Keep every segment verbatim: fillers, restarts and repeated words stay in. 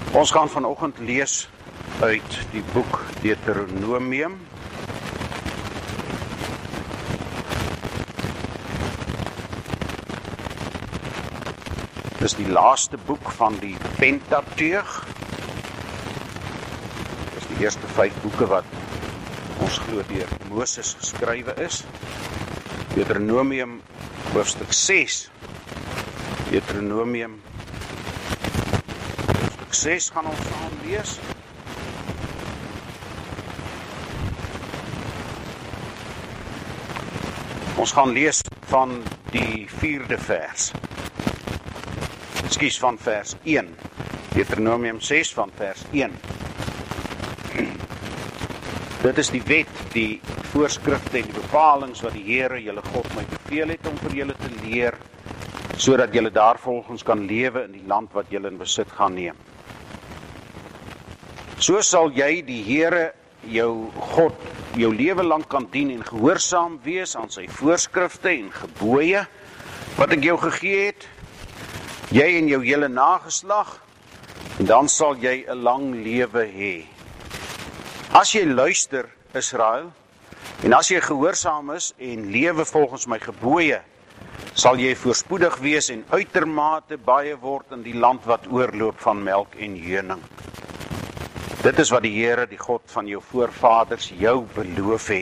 Ons gaan vanoggend lees uit die boek Deuteronomium. Dit is die laaste boek van die Pentateug. Dit is die eerste vyf boeke wat ons glo deur Moses geskrywe is. Deuteronomium hoofstuk ses. Deuteronomium hoofstuk ses gaan ons saam lees. Ons gaan lees van die vierde vers. Ekskuus, van vers een. Deuteronomium ses van vers een. Dit is die wet, die voorskrifte en die bepalings wat die Here julle God my beveel het om vir julle te leer, sodat julle daarvolgens kan lewe in die land wat julle in besit gaan neem. So sal jy die Here jou God jou lewe lang kan dien en gehoorsaam wees aan sy voorskrifte en gebooie wat ek jou gegee het, jy en jou hele nageslag, en dan sal jy 'n lang lewe hê. As jy luister, Israel, en as jy gehoorsaam is en lewe volgens my gebooie, sal jy voorspoedig wees en uitermate baie word in die land wat oorloop van melk en honing. Dit is wat die Here, die God van jou voorvaders, jou beloof het.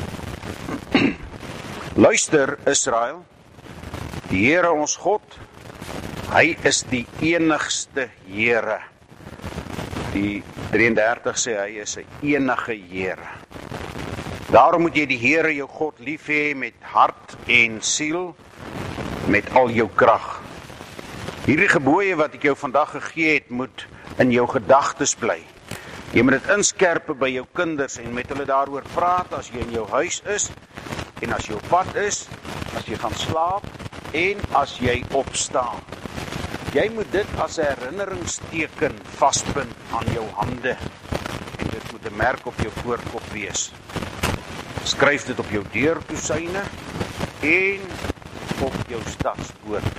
Luister, Israel, die Here ons God, hy is die enigste Here. Die drieëndertig sê hy is 'n enige Here. Daarom moet jy die Here jou God lief hê met hart en siel, met al jou krag. Hierdie gebooie wat ek jou vandag gegee het, moet in jou gedagtes bly. Jy moet dit inskerpe by jou kinders en met hulle daaroor praat as jy in jou huis is en as jy op pad is, as jy gaan slaap en as jy opstaan. Jy moet dit as 'n herinneringsteken vasbind aan jou hande en dit moet 'n merk op jou voorkop wees. Skryf dit op jou deurtoesyne en op jou stadspoorte.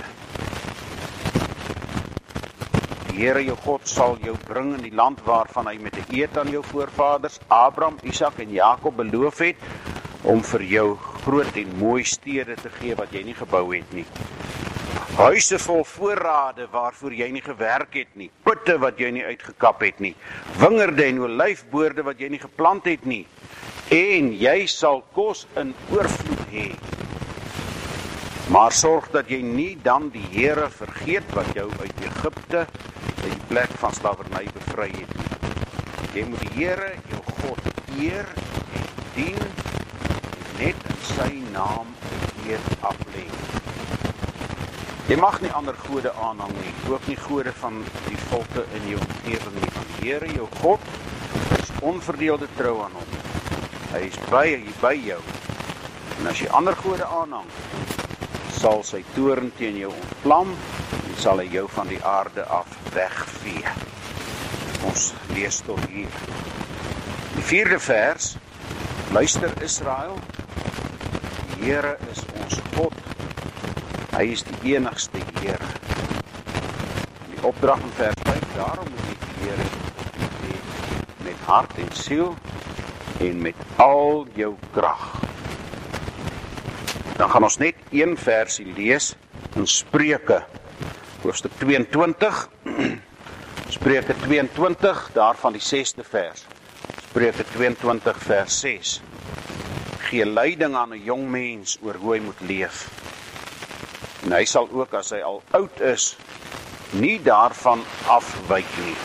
Die Here jou God sal jou bring in die land waarvan hy met 'n eed aan jou voorvaders Abraham, Isak en Jakob beloof het om vir jou groot en mooi stede te gee wat jy nie gebou het nie. Huise vol voorrade waarvoor jy nie gewerk het nie, putte wat jy nie uitgekap het nie, wingerde en olyfboorde wat jy nie geplant het nie, en jy sal kos in oorvloed hê. Maar sorg dat jy nie dan die Here vergeet wat jou uit Egipte, uit die plek van slawerny bevry het nie. Jy moet die Here jou God eer en dien, net in sy naam 'n eed aflê. Jy mag nie ander gode aanhang nie, ook nie gode van die volke in jou omgewing nie. Van die Here jou God is onverdeelde trou aan hom. Hy is by, by jou. En as jy ander gode aanhang, sal sy toorn teen jou ontvlam en sal hy jou van die aarde af wegvee. Ons lees tot hier. Die vierde vers, luister Israel, die Here is ons God. Hy is die enigste Here. Die opdrag in vers vyf, daarom moet jy die Here hê met hart en siel en met al jou krag. Dan gaan ons net een versie lees in Spreuke, hoofstuk tweeëntwintig, Spreuke tweeëntwintig, daarvan die sesde vers, Spreuke tweeëntwintig vers ses, gee leiding aan 'n jong mens oor hoe hy moet leef. En hy sal ook as hy al oud is, nie daarvan afwyk nie.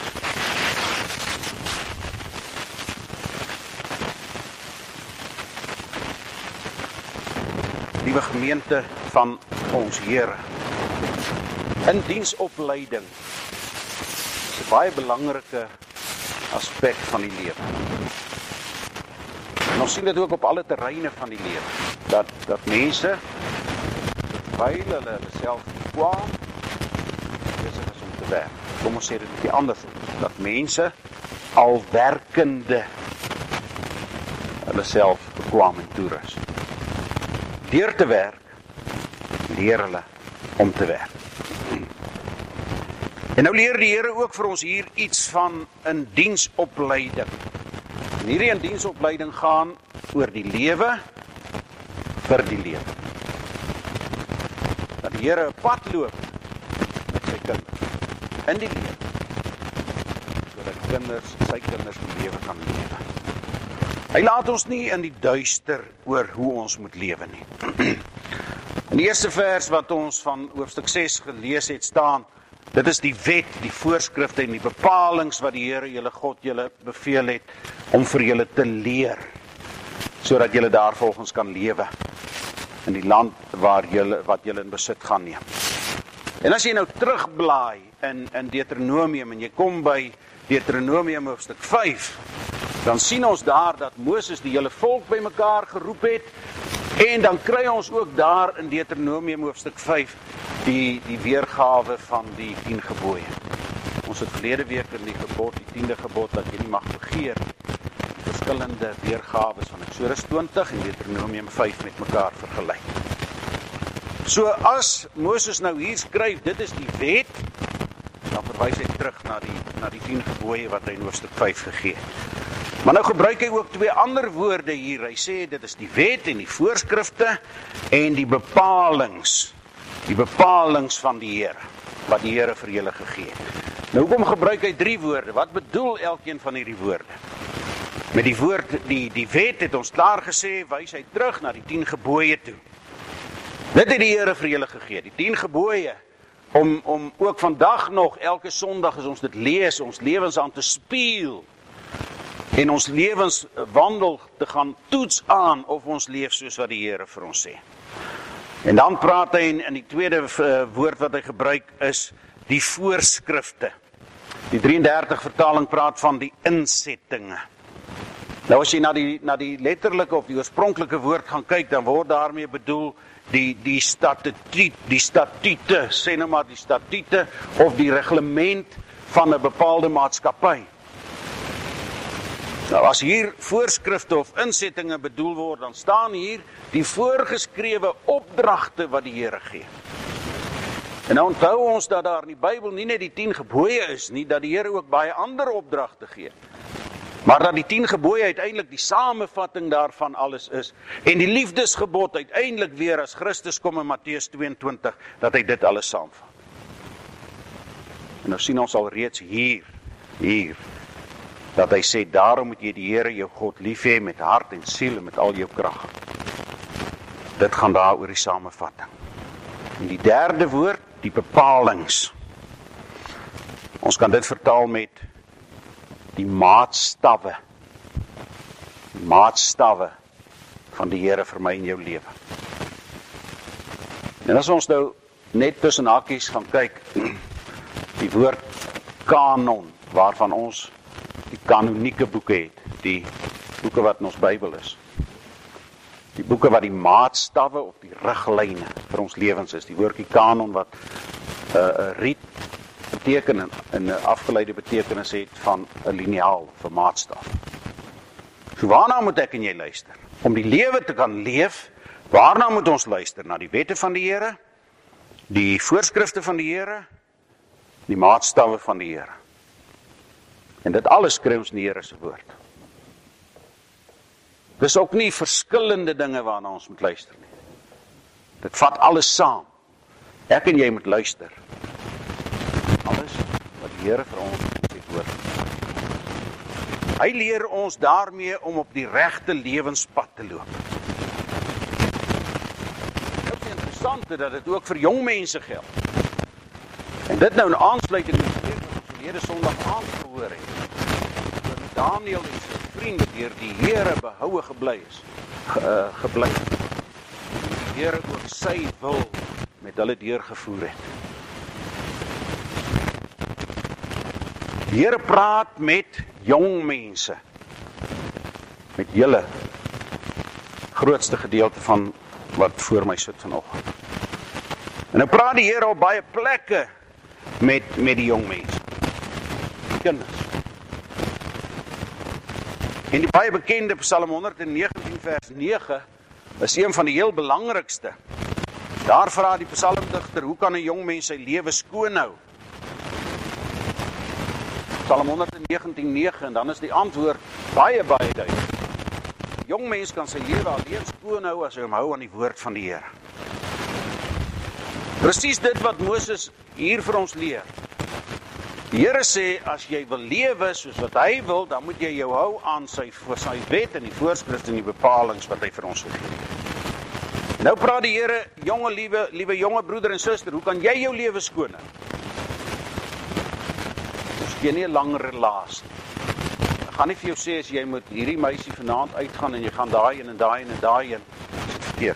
Liewe gemeente van ons Here, in diensopleiding is 'n baie belangrike aspek van die lewe. En ons sien dit ook op alle terreine van die lewe, dat, dat mense, terwyl hulle hulle self kwaam, besig is om te werk. Kom ons sê dit 'n bietjie andersom, dat mense al werkende hulle self bekwam en toerus. Deur te werk, leer hulle om te werk. En nou leer die Here ook vir ons hier iets van 'n diensopleiding. En hierdie 'n diensopleiding gaan oor die lewe vir die lewe. Dat die Here 'n pad loop met sy kinders in die lewe, sodat die kinders, sy kinders die lewe kan lewe. Hy laat ons nie in die duister oor hoe ons moet lewe nie. In die eerste vers wat ons van hoofstuk ses gelees het staan, dit is die wet, die voorskrifte en die bepalings wat die Here julle God julle beveel het om vir julle te leer, sodat julle daarvolgens kan lewe in die land waar julle, wat julle in besit gaan neem. En as jy nou terugblaai in, in Deuteronomium en jy kom by Deuteronomium hoofstuk vyf, dan sien ons daar dat Moses die hele volk bymekaar geroep het, en dan kry ons ook daar in Deuteronomium hoofstuk vyf die, die weergawe van die tien gebooie. Ons het verlede week in die gebod, die tiende gebod, dat jy nie mag begeer, die verskillende weergawe van Eksodus twintig en Deuteronomium vyf met mekaar vergelyk. So as Moses nou hier skryf, dit is die wet, dan verwys hy terug na die, na die tien gebooie wat hy in hoofstuk vyf gegee het. Maar nou gebruik hy ook twee ander woorde hier. Hy sê dit is die wet en die voorskrifte en die bepalings, die bepalings van die Here, wat die Here vir julle gegee het. Nou hoekom gebruik hy drie woorde? Wat bedoel elkeen van hierdie woorde? Met die woord, die, die wet het ons klaar gesê, wys hy terug na die tien gebooie toe. Dit het die Here vir julle gegee, die tien gebooie, om, om ook vandag nog, elke Sondag as ons dit lees, ons lewens aan te speel, en ons lewenswandel te gaan toets aan of ons leef soos wat die Here vir ons sê. En dan praat hy in, in die tweede uh, woord wat hy gebruik is die voorskrifte. Die drieëndertig vertaling praat van die insettinge. Nou as jy na die, na die letterlike of die oorspronklike woord gaan kyk, dan word daarmee bedoel die, die statuut, die statute, sê nou maar die statute of die reglement van 'n bepaalde maatskappy. Nou as hier voorskrifte of insettinge bedoel word, dan staan hier die voorgeskrewe opdragte wat die Here gee. En nou onthou ons dat daar in die Bybel nie net die tien gebooie is nie, dat die Here ook baie ander opdragte gee. Maar dat die tien gebooie uiteindelik die samevatting daarvan alles is. En die liefdesgebod uiteindelik weer as Christus kom in Matteus tweeëntwintig, dat hy dit alles saamvat. En nou sien ons al reeds hier, hier, dat hy sê, daarom moet jy die Here jou God lief hê met hart en siel en met al jou krag. Dit gaan daar oor die samevatting. En die derde woord, die bepalings. Ons kan dit vertaal met die maatstawwe. Die maatstawwe van die Here vir my en jou lewe. En as ons nou net tussen hakies gaan kyk, die woord kanon, waarvan ons die kanonieke boeke het, die boeke wat in ons Bybel is. Die boeke wat die maatstawwe of die riglyne vir ons lewens is. Die woordjie kanon wat 'n uh, riet beteken en 'n afgeleide betekenis het van 'n liniaal of 'n maatstaf. So waarna moet ek en jy luister? Om die lewe te kan leef, waarna moet ons luister? Na die wette van die Here, die voorskrifte van die Here, die maatstawwe van die Here. En dit alles kry ons in die Here se woord. Dis ook nie verskillende dinge waarna ons moet luister nie. Dit vat alles saam. Ek en jy moet luister. Alles wat die Here vir ons in sy woord. Hy leer ons daarmee om op die regte lewenspad te loop. Dit is interessant dat dit ook vir jong mense geld. En dit nou in aansluiting met die wat ons verlede Sondag aangehoor het. Oor Daniël en sy vriende deur die Here behoue gebly is, ge, uh, gebly. En die Here ook sy wil met hulle deurgevoer het. Die Here praat met jong mense, met julle, grootste gedeelte van wat voor my sit vanoggend. En nou praat die Here op baie plekke met, met die jong mense, die kinders. En die baie bekende Psalm honderdnegentien vers nege is een van die heel belangrikste. Daar vra die psalmdigter, hoe kan 'n jong mens sy lewe skoon hou? Psalm honderdnegentien nege, en dan is die antwoord baie, baie duidelik. Jong mens kan sy lewe alleen skoon hou as hy hom hou aan die woord van die Here. Presies dit wat Moses hier vir ons leer. Die Here sê, as jy wil lewe soos wat hy wil, dan moet jy jou hou aan sy, sy wet en die voorskrifte en die bepalings wat hy vir ons gegee. Nou praat die Here, jonge liewe, liewe jonge broeder en suster, hoe kan jy jou lewe skoon hou? Dis jy nie 'n langer relaas nie. Ek gaan nie vir jou sê, as jy met hierdie meisie vanaand uitgaan en jy gaan daai en en daai en en daai en, is dit verkeerd.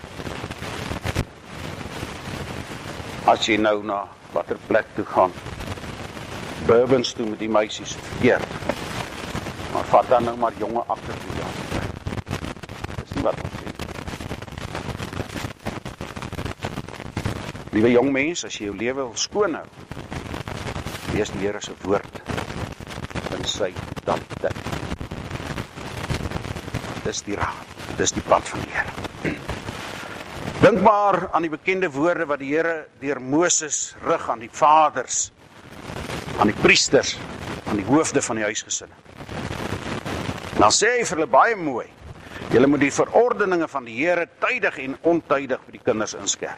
As jy nou na watter plek toe gaan, Bourbons toe met die meisies, verkeerd. Maar vat dan nou maar jonge agter toe dan. Dis nie wat ons sê. Liewe jong mens, as jy jou lewe wil skoon hou, lees die Here se woord in sy totaliteit. Dis die raad, dis die pad van die Here. Dink maar aan die bekende woorde wat die Here deur Moses rig aan die vaders, aan die priesters, aan die hoofde van die huisgesinne. Dan sê hy vir hulle baie mooi, julle moet die verordeninge van die Here tydig en ontydig vir die kinders inskerp.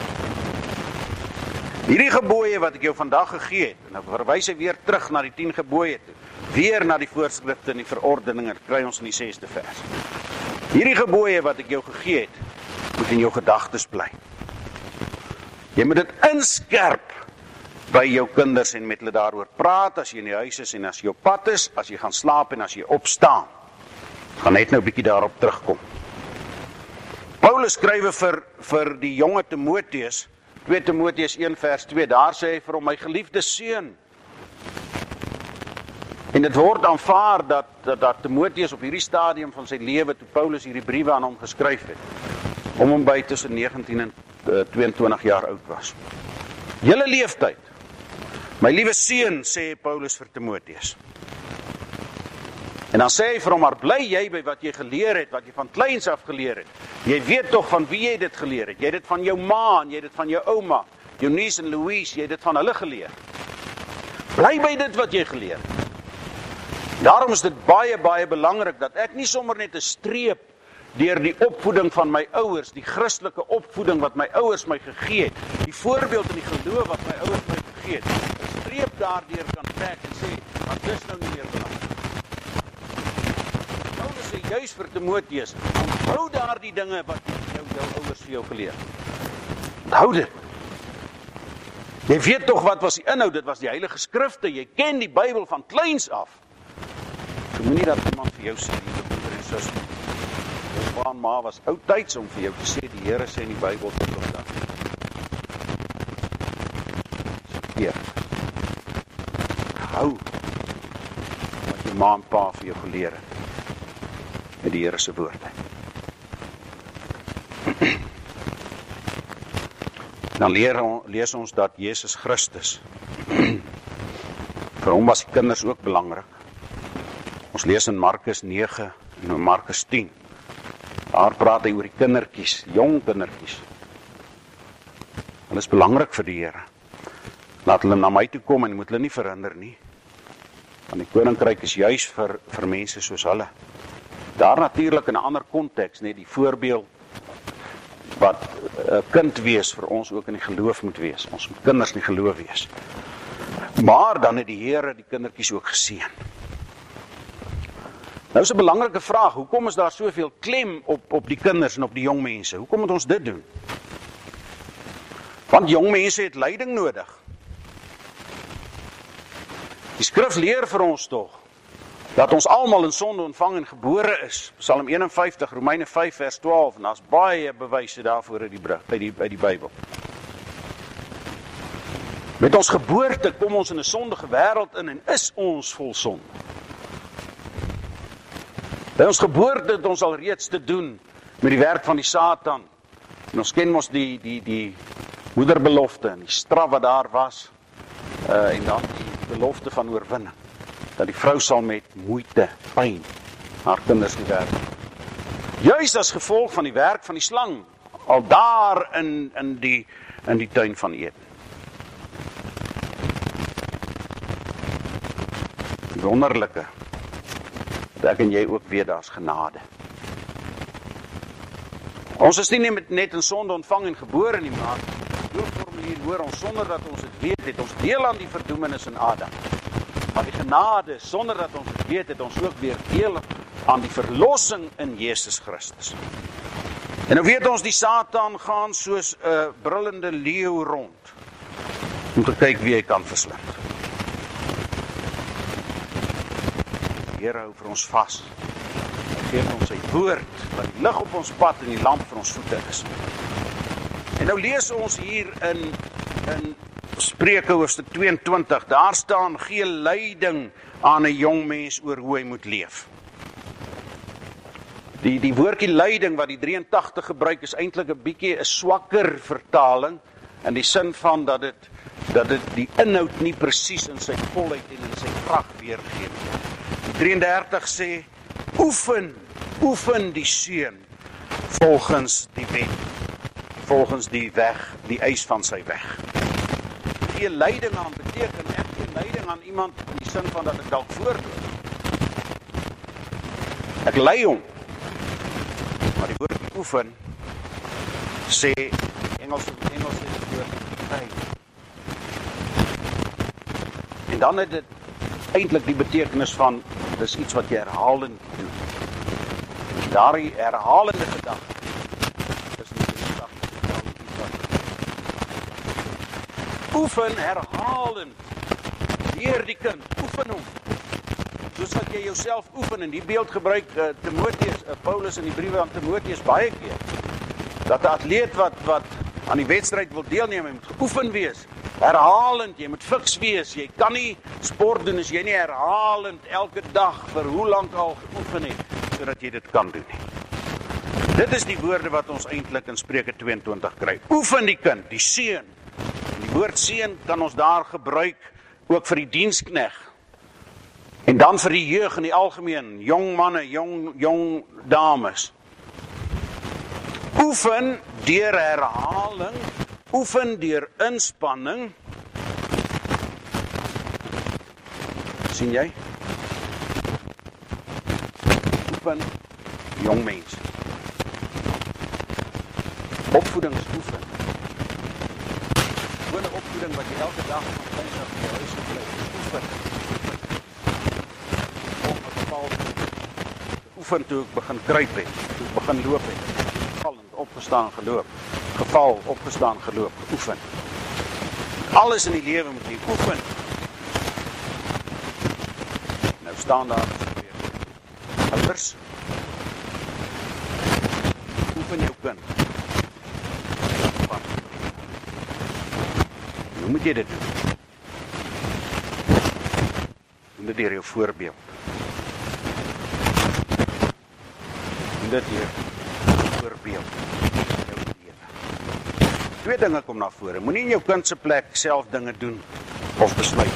Hierdie gebooie wat ek jou vandag gegee het, en dan verwys hy weer terug na die tien gebooie toe, weer na die voorskrifte en die verordeninge, kry ons in die sesde vers. Hierdie gebooie wat ek jou gegee het, moet in jou gedagtes bly. Jy moet dit inskerp by jou kinders en met hulle daaroor praat, as jy in die huis is en as jy op pad is, as jy gaan slaap en as jy opstaan. Ek gaan net nou 'n bietjie daarop terugkom. Paulus skrywe vir, vir die jonge Timoteus, twee Timoteus een vers twee, daar sê hy vir hom, my geliefde seun. En dit word aanvaar dat, dat, dat Timoteus op hierdie stadium van sy lewe, toe Paulus hierdie briewe aan hom geskryf het, om hom by tussen negentien en tweeëntwintig jaar oud was. Julle leeftyd, my liewe seun, sê Paulus vir Timoteus. En dan sê hy vir hom, maar bly jy by wat jy geleer het, wat jy van kleins af geleer het. Jy weet toch van wie jy dit geleer het. Jy het dit van jou ma, en jy het dit van jou ouma, Eunice en Louise, jy het dit van hulle geleer. Bly by dit wat jy geleer het. Daarom is dit baie, baie belangrik, dat ek nie sommer net 'n streep deur die opvoeding van my ouers, die Christelike opvoeding wat my ouers my gegee het, die voorbeeld en die geloof wat my ouers my gegee het, 'n streep daardeur kan trek en sê, maar dis nou nie meer belangrik. Paulus sê juis vir Timoteus, onthou daar die dinge wat jou, jou ouers vir jou geleer het. Onthou dit. Jy weet toch wat was die inhoud, dit was die Heilige Skrifte, jy ken die Bybel van kleins af. Jy moet nie dat iemand vir jou sê, liewe broeder en suster, jou pa en ma was oudtyds om vir jou te sê, die Here sê in die Bybel dit of dat. Hier. Hou wat jou ma en pa vir jou geleer het, met die Here se woord. Dan leer, lees ons dat Jesus Christus, vir hom was die kinders ook belangrik. Ons lees in Markus nege en in Markus tien. Daar praat hy oor die kindertjies, jong kindertjies. Hulle is belangrik vir die Here. Laat hulle na my toe kom en moet hulle nie verhinder nie. Want die koninkryk is juis vir, vir mense soos hulle. Daar natuurlik in 'n ander konteks, net die voorbeeld wat 'n kind wees vir ons ook in die geloof moet wees. Ons moet kinders in die geloof wees. Maar dan het die Here die kindertjies ook geseën. Nou is 'n belangrike vraag, hoekom is daar soveel klem op, op die kinders en op die jong mense? Hoekom moet ons dit doen? Want jong mense het leiding nodig. Die skrif leer vir ons tog, dat ons almal in sonde ontvang en gebore is. Psalm een en vyftig, Romeine vyf vers twaalf, en daar's baie bewyse daarvoor uit die, by die, by die Bybel. Met ons geboorte kom ons in 'n sondige wêreld in en is ons vol sonde. By ons geboorte het ons al reeds te doen met die werk van die Satan. En ons ken mos die, die, die moederbelofte en die straf wat daar was, uh, en dan die belofte van oorwinning. Dat die vrou sal met moeite, pyn, haar kinders die werk. Juis as gevolg van die werk van die slang, al daar in, in, die, in die tuin van Eden. die wonderlike, dat ek en jy ook weet, daar is genade. Ons is nie net in sonde ontvang en gebore nie, maar die doopformulier hoor ons, sonder dat ons het weet het, ons deel aan die verdoemenis in Adam. Maar die genade, sonder dat ons het weet het, ons ook weer deel aan die verlossing in Jesus Christus. En nou weet ons, die Satan gaan soos 'n uh, brullende leeu rond, om te kyk wie hy kan verslind. Die Here hou vir ons vas. Hy gee ons sy woord, wat die lig op ons pad en die lamp vir ons voete is. En nou lees ons hier in, in Spreuke hoofstuk tweeëntwintig, daar staan, gee leiding aan 'n jong mens oor hoe hy moet leef. Die, die woordjie leiding wat die drieëntagtig gebruik is eintlik 'n bietjie 'n swakker vertaling, in die sin van dat dit dat dit die inhoud nie presies in sy volheid en in sy krag weergee. Die drieëndertig sê, oefen, oefen die seun volgens die wet, volgens die weg, die eis van sy weg. Gee leiding aan beteken, ek gee leiding aan iemand in die sin van dat ek dalk voorloop. Ek lei hom. Maar die woord oefen sê, Engels, Engels sê die woord train. En dan het dit eintlik die betekenis van, dis iets wat jy herhalend doen. Daardie herhalende gedagte is nie die gedagte. Oefen herhalend deur die kind, oefen hom. Soos wat jy jouself oefen, en die beeld gebruik uh, Timoteus, uh, Paulus in die briewe aan Timoteus baie keer. Dat 'n atleet wat, wat aan die wedstryd wil deelneem, hy moet geoefen wees. Herhalend, jy moet fiks wees. Jy kan nie sport doen as jy nie herhalend elke dag vir hoe lank al geoefen het, sodat jy dit kan doen nie. Dit is die woorde wat ons eintlik in Spreuke tweeëntwintig kry. Oefen die kind, die seun. En die woord seun kan ons daar gebruik ook vir die dienskneg. En dan vir die jeug in die algemeen, jong manne, jong, jong dames. Oefen deur herhaling, oefen deur inspanning. Sien jy? Oefen, jong mens. Opvoedingsoefen. Gewone opvoeding wat jy elke dag van kleins af in jou huis gebly. Oefen. Oefen toe ek begin kruip het, toe ek begin loop het, gevallend, opgestaan, geloop, geval, opgestaan, geloop, oefen. Alles in die lewe moet jy oefen. Nou staan daar weer ouers, oefen jou kind. Hoe moet jy dit doen? Doen dit deur jou voorbeeld. Dit hier voorbeeld jou lewe. Twee dinge kom na vore. Moenie in jou kind se plek self dinge doen of besluit.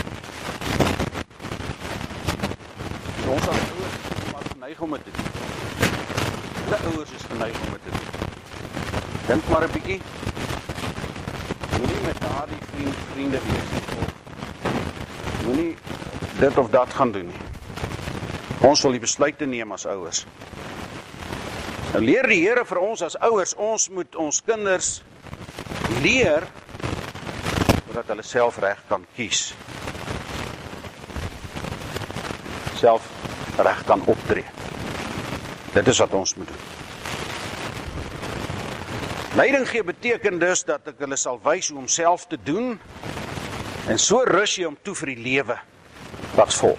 Ons as ouers is maar geneig om dit te doen. Alle ouers is geneig om dit te doen. Dink maar 'n bietjie. Moenie met daardie vriend, vriende wees of moenie dit of dat gaan doen nie. Ons wil die besluite neem as ouers. Nou leer die Here vir ons as ouers, ons moet ons kinders leer, sodat hulle self reg kan kies. Self reg kan optree. Dit is wat ons moet doen. Leiding gee beteken dus dat ek hulle sal wys hoe om self te doen, en so rus jy om toe vir die lewe wat volg.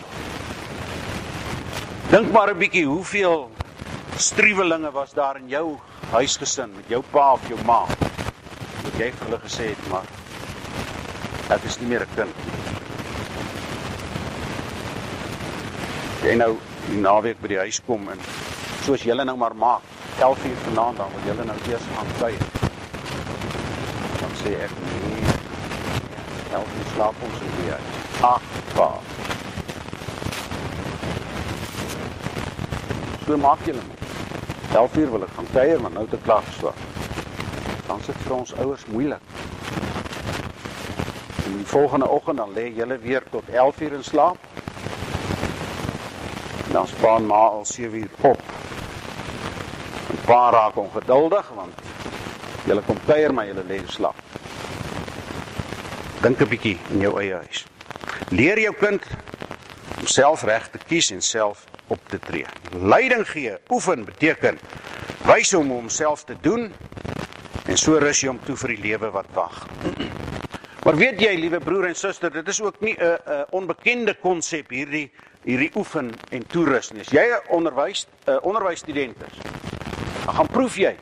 Dink maar 'n bietjie, hoeveel struwelinge was daar in jou huisgesin, met jou pa of jou ma, wat jy vir hulle gesê het, maar ek is nie meer 'n kind. Jy nou die naweek by die huis kom, en soos julle nou maar maak, elf uur vanaand, dan wil julle nou eers gaan kuier. Dan sê ek, nee, elf uur slaap ons in die huis. Ach, pa. So maak julle nie. elf uur wil ek gaan kuier, maar nou te klaar geslaap. Dan is dit vir ons ouers moeilik. En die volgende oggend dan lê julle weer tot elf uur in slaap. Dan spaan ma al sewe uur op. En pa raak ongeduldig, want julle kom kuier, maar julle lê slaap. Dink 'n bietjie in jou eie huis. Leer jou kind om self reg te kies en self op te tree. Leiding gee, oefen beteken, wys hom om homself te doen, en so rus jy hom toe vir die lewe wat wag. Maar weet jy, liewe broer en suster, dit is ook nie 'n onbekende konsep hierdie hierdie oefen en toerus nie. As jy 'n onderwys 'n onderwysstudent is, dan gaan proef jy.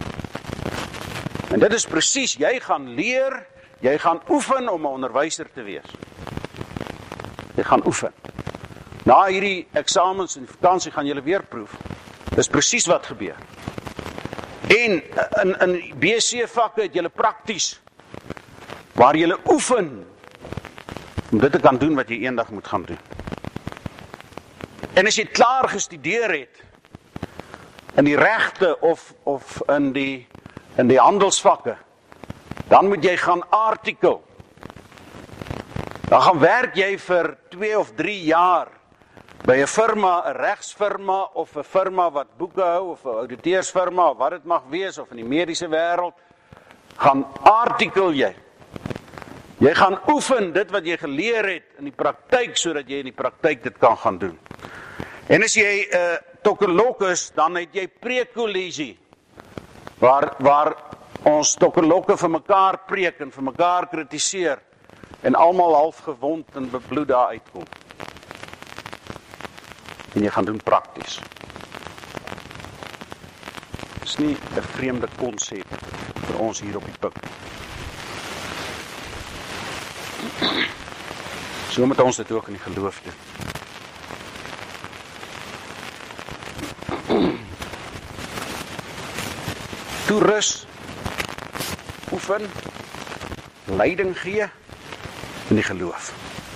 En dit is presies, jy gaan leer, jy gaan oefen om 'n onderwyser te wees. Jy gaan oefen. Na hierdie eksamens en vakansie gaan julle weer proef. Dis presies wat gebeur. En in in B C vakke het julle prakties waar julle oefen om dit te kan doen wat jy eendag moet gaan doen. En as jy klaar gestudeer het in die regte of of in die in die handelsvakke, dan moet jy gaan artikel. Dan gaan werk jy vir twee of drie jaar by 'n firma, 'n regsfirma of 'n firma wat boeke hou of 'n ouditeursfirma of wat dit mag wees of in die mediese wêreld, gaan artikel jy. Jy gaan oefen dit wat jy geleer het in die praktyk sodat jy in die praktyk dit kan gaan doen. En as jy 'n uh, tokkelok is, dan het jy preekkollegie waar waar ons tokkelokke vir mekaar preek en vir mekaar kritiseer en almal half gewond en bebloed daar uitkom. En jy gaan doen prakties. Dit is nie 'n vreemde konsep vir ons hier op die Pik. So moet ons dit ook in die geloof doen. Toerus, oefen, leiding gee in die geloof.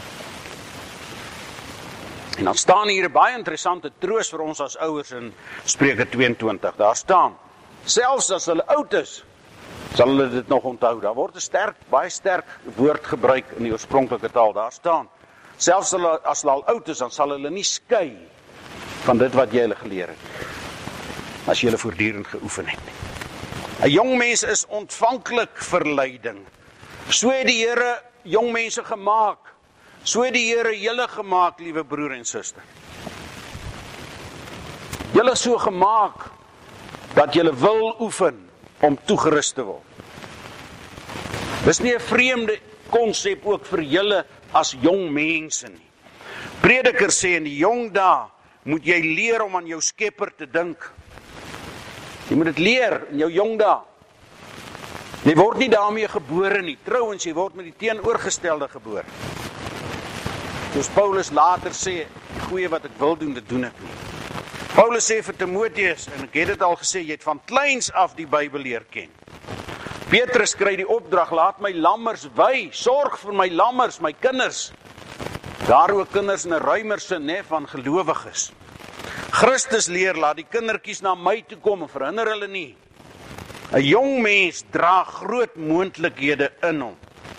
En dan staan hier 'n baie interessante troos vir ons as ouers in Spreuke tweeëntwintig. Daar staan, selfs as hulle oud is, sal hulle dit nog onthou. Daar word 'n sterk, baie sterk woord gebruik in die oorspronklike taal. Daar staan, selfs hulle, as hulle al oud is, dan sal hulle nie skei van dit wat jy hulle geleer het, as jy hulle voortdurend geoefen het. 'n Jong mens is ontvanklik vir leiding. So het die Here jong mense gemaak. So het die Here julle gemaak, liewe broer en suster. Julle is so gemaak dat julle wil oefen om toegerus te word. Dis nie 'n vreemde konsep ook vir julle as jong mense nie. Prediker sê in die jong dae moet jy leer om aan jou Skepper te dink. Jy moet dit leer in jou jong dae. Jy word nie daarmee gebore nie. Trouwens, jy word met die teenoorgestelde gebore. Soos Paulus later sê, die goeie wat ek wil doen, dit doen ek nie. Paulus sê vir Timoteus, en ek het dit al gesê, jy het van kleins af die Bybel leer ken. Petrus kry die opdrag, laat my lammers wy, sorg vir my lammers, my kinders. Daar ook kinders in 'n ruimer sin, hè, van gelowiges. Christus leer, laat die kindertjies na my toe kom en verhinder hulle nie. 'n Jong mens dra groot moontlikhede in hom.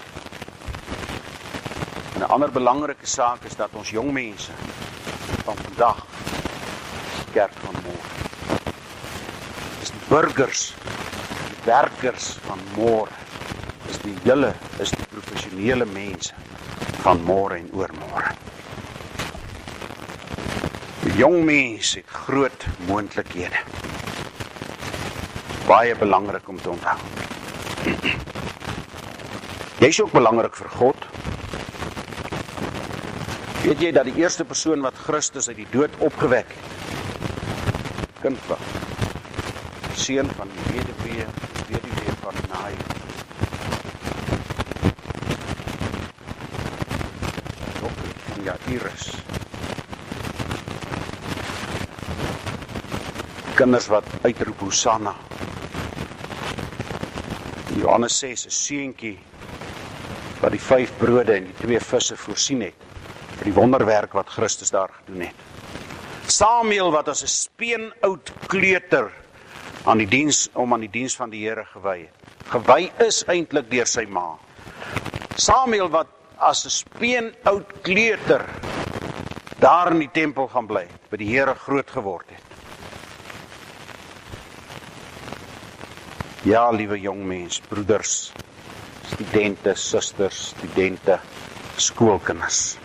En 'n ander belangrike saak is dat ons jong mense van vandag is die kerk van môre. Is die burgers, die werkers van môre. Is die julle, is die professionele mense van môre en oormôre. Die jong mens het groot moontlikhede. Baie belangrik om te onthou. Jy is ook belangrik vir God. Weet jy dat die eerste persoon wat Christus uit die dood opgewek het, kind was, seun van die weduwee, weduwee van Naai. Dogter van Jairus. Kinders wat uitroep Hosanna. Johannes ses, 'n seentjie wat die vyf brode en die twee visse voorsien het. Vir die wonderwerk wat Christus daar gedoen het. Samuel wat as 'n speenoud kleuter aan die diens om aan die diens van die Here gewy het. Gewy is eintlik deur sy ma. Samuel wat as 'n speenoud kleuter daar in die tempel gaan bly het, by die Here groot geword het. Ja, liewe jong mens, broeders, studente, susters, studente, skoolkinders.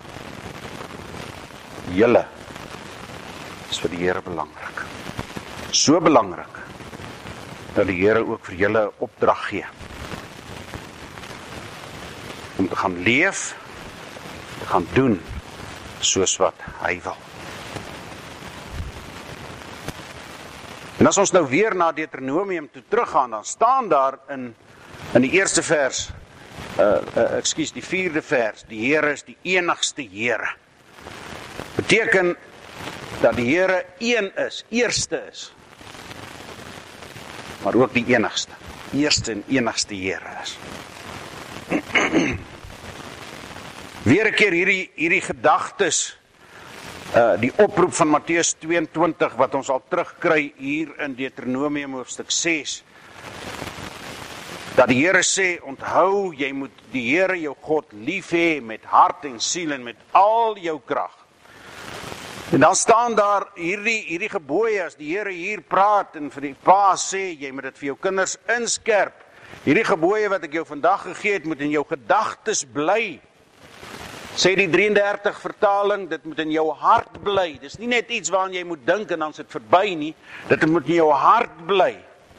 Julle is vir die Here belangrik. So belangrik, dat die Here ook vir julle 'n opdrag gee. Om te gaan leef, te gaan doen, soos wat hy wil. En as ons nou weer na Deuteronomium toe teruggaan, dan staan daar in, in die eerste vers, uh, uh, ekskuus, die vierde vers, die Here is die enigste Here. Beteken dat die Here een is, eerste is, maar ook die enigste, eerste en enigste Here is. Weer 'n keer hierdie, hierdie gedagtes, uh, die oproep van Matteus tweeëntwintig, wat ons al terugkry hier in Deuteronomium hoofstuk ses, dat die Here sê, onthou, jy moet die Here jou God lief hê met hart en siel en met al jou krag. En dan staan daar hierdie, hierdie gebooie, as die Here hier praat en vir die pa sê, jy moet dit vir jou kinders inskerp. Hierdie gebooie wat ek jou vandag gegee het, moet in jou gedagtes bly. Sê die drie en dertig vertaling, dit moet in jou hart bly. Dis nie net iets waaraan jy moet dink en dan is dit verby nie. Dit moet in jou hart bly.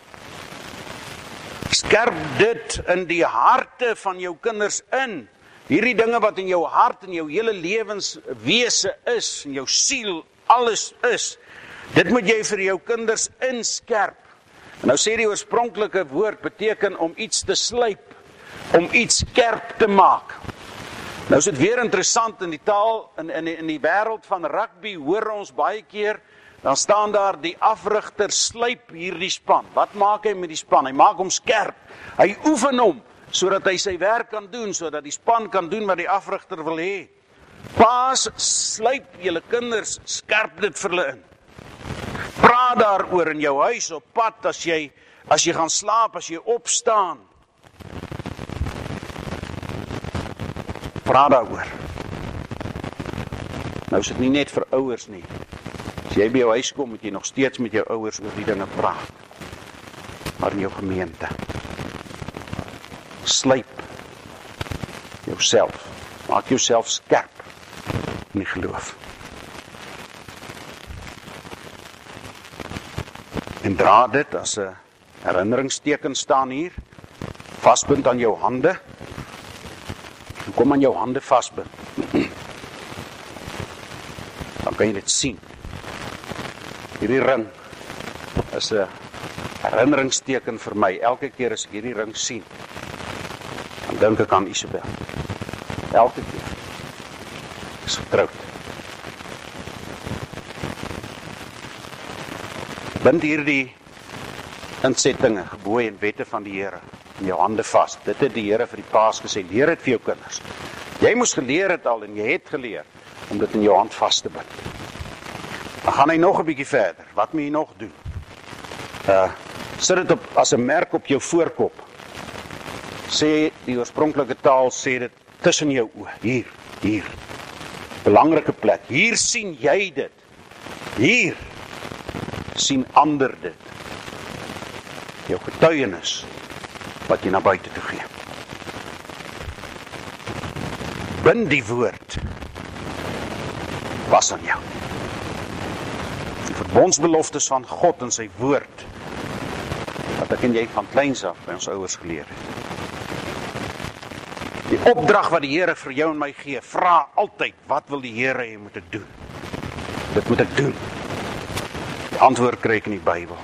Skerp dit in die harte van jou kinders in. Hierdie dinge wat in jou hart en jou hele lewenswese is, en jou siel, alles is, dit moet jy vir jou kinders inskerp. En nou sê die oorspronklike woord beteken om iets te slyp, om iets skerp te maak. Nou is dit weer interessant in die taal, in, in, in die wêreld van rugby, hoor ons baie keer, dan staan daar die afrigter slyp hierdie span. Wat maak hy met die span? Hy maak hom skerp. Hy oefen hom, sodat hy sy werk kan doen, sodat die span kan doen wat die afrigter wil hê. Paas, slyp julle kinders, skerp dit vir hulle in. Praat daaroor in jou huis, op pad, as jy, as jy gaan slaap, as jy opstaan. Praat daaroor. Nou is dit nie net vir ouers nie. As jy by jou huis kom, moet jy nog steeds met jou ouers oor die dinge praat. Maar in jou gemeente. Slyp jouself. Maak jouself skerp in die geloof. En dra dit as 'n herinneringsteken staan hier. Vasbind aan jou hande. Kom aan jou hande vasbind. Dan kan jy dit sien. Hierdie ring is 'n herinneringsteken vir my. Elke keer as ek hierdie ring sien, dan dink ek aan Isabel. Elke keer. Ek is getroud. Bind hierdie insettinge, gebooie en wette van die Here in jou hande vas. Dit het die Here vir die paas gesê, leer dit vir jou kinders. Jy moes geleer het al en jy het geleer om dit in jou hand vas te bind. Dan gaan hy nog 'n bietjie verder. Wat moet jy nog doen? Uh, sit dit op as 'n merk op jou voorkop. Sê die oorspronklike taal sê dit tussen jou oë, hier, hier. Belangrike plek. Hier sien jy dit. Hier sien ander dit. Jou getuienis wat jy na buite toe gee. Bind die woord was aan jou. Die verbondsbeloftes van God en sy woord wat ek en jy van kleins af by ons ouers geleer het. Die opdrag wat die Here vir jou en my gee, vra altyd, wat wil die Here hê moet ek doen? Dit moet ek doen. Die antwoord kry ek in die Bybel.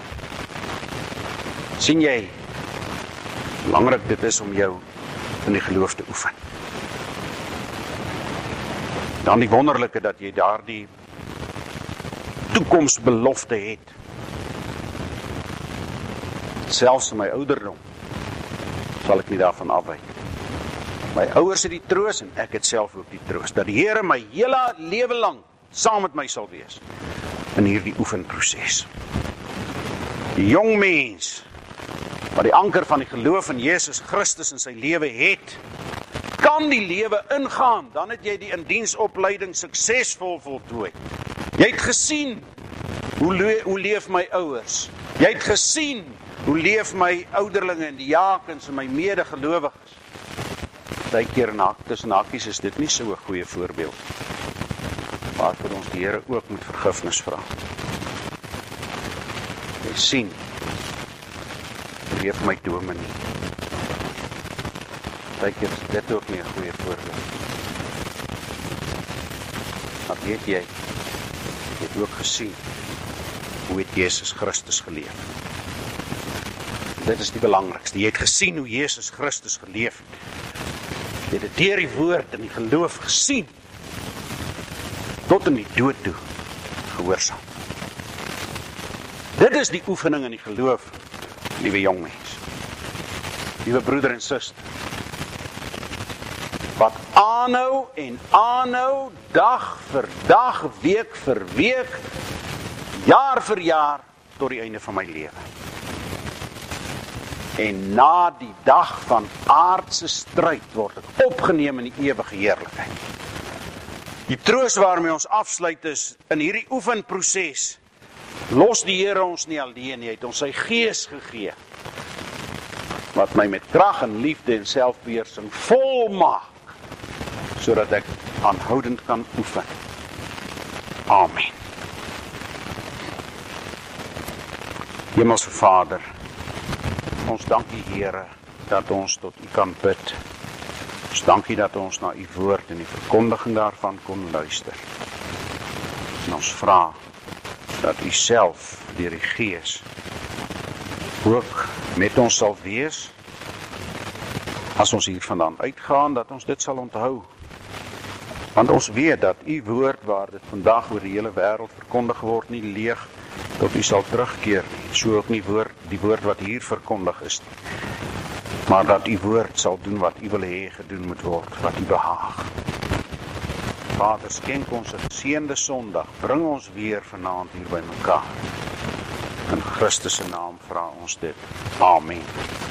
Sien jy, belangrik dit is om jou in die geloof te oefen. Dan die wonderlike dat jy daardie toekomsbelofte het. Selfs in my ouderdom sal ek nie daarvan afwyk. My ouers het die troos en ek het self ook die troos, dat die Here my hele lewe lang saam met my sal wees in hierdie oefenproses. Die jong mens wat die anker van die geloof in Jesus Christus in sy lewe het, kan die lewe ingaan, dan het jy die indiensopleiding suksesvol voltooi. Jy het gesien, hoe, le hoe leef my ouers. Jy het gesien, hoe leef my ouderlinge en die diakens en my medegelowiges. Partykeer in hak, tussen hakies is dit nie so 'n goeie voorbeeld. Waarvoor ons die Here ook moet vergifnis vra. Jy sien, hoe leef my dominee. Partykeer is dit ook nie 'n goeie voorbeeld. Maar weet jy, jy het ook gesien, hoe het Jesus Christus geleef. Dit is die belangrikste. Jy het gesien hoe Jesus Christus geleef het. Jy het dit deur die woord en die geloof gesien, tot in die dood toe gehoorsaam. Dit is die oefening in die geloof, liewe jong mens, liewe broeder en suster, wat aanhou en aanhou, dag vir dag, week vir week, jaar vir jaar, tot die einde van my lewe. En na die dag van aardse stryd word ek opgeneem in die ewige heerlikheid. Die troos waarmee ons afsluit is, in hierdie oefenproses, los die Here ons nie alleen, hy het ons sy gees gegee, wat my met krag en liefde en selfbeheersing volmaak, sodat ek aanhoudend kan oefen. Amen. Hemelse Vader, ons dank U, Here, dat ons tot U kan bid. Ons dank U dat ons na U woord en die verkondiging daarvan kon luister. En ons vra dat U self deur die Gees ook met ons sal wees, as ons hiervandaan uitgaan, dat ons dit sal onthou. Want ons weet dat U woord, waar dit vandag oor die hele wêreld verkondig word, nie leeg tot U sal terugkeer nie. So ook nie woord, die woord wat hier verkondig is nie. Maar dat U woord sal doen wat U wil hê gedoen moet word, wat U behaag. Vader, skenk ons 'n geseënde Sondag. Bring ons weer vanaand hier by mekaar. In Christus se naam vra ons dit. Amen.